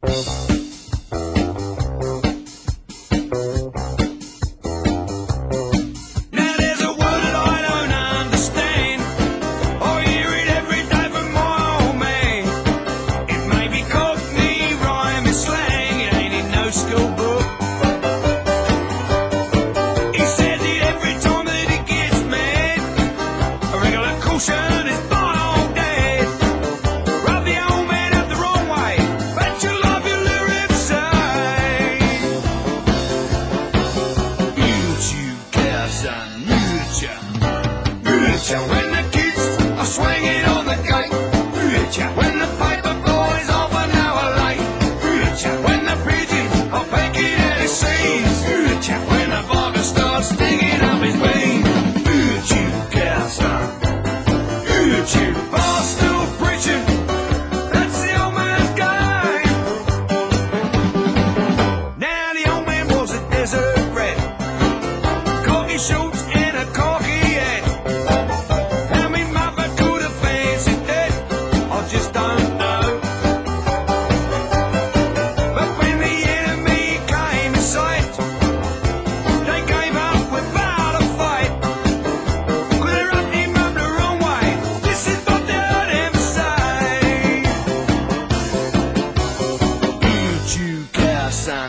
Now there's a word that I don't understand. I hear it every day from my old man. It may be Cockney rhyme and slang, it ain't in no school book. He says it every time that he gets mad. A regular caution is my old dad. Rub the old man up the wrong way, but you love your lyrics, say. YouTube cows and when the kids are swinging on the gate, when the paper boys half an hour late, when the pigeons are pecking at his seeds, when the barber starts digging up his beans. YouTube cows and bar still preaching, that's the old man's game. Now the old man was a desert rat, khaki shorts and a khaki hat. How me mother could have fancied that, I just don't know. But when the enemy came in sight, they gave up without a fight. Well, they rubbed him up the wrong way, this is what they heard him say. YouTube cow son,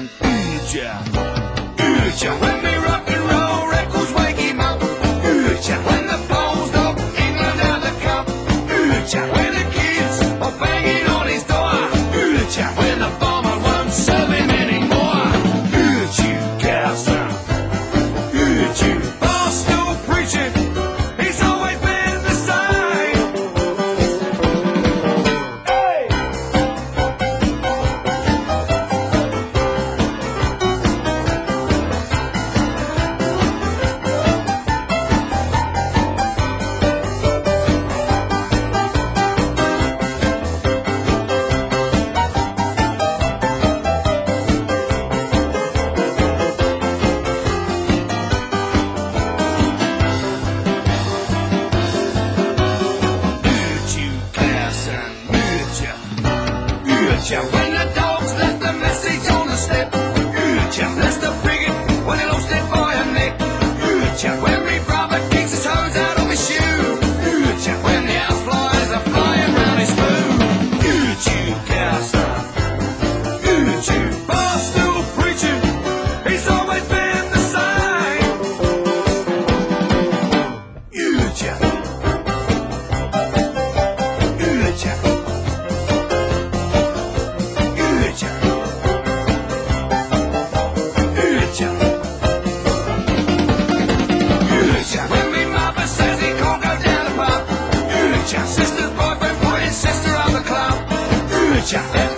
when me rock and roll records wake him up, when the Poles knock England out the cup, when the kids are banging on his door, when the farmer won't serve him anymore. YouTube cow son, bar still preaching, he's always been the same. Hey! When the dogs left the message on the step, that's the frigate when he lost it by a neck. When me brother kicks his toes out of his shoe, when the house flies are flying round his food. YouTube cow son, bar still preaching, he's always been the same. YouTube. When me mother says he can't go down the pub, sister's boyfriend put his sister on the club.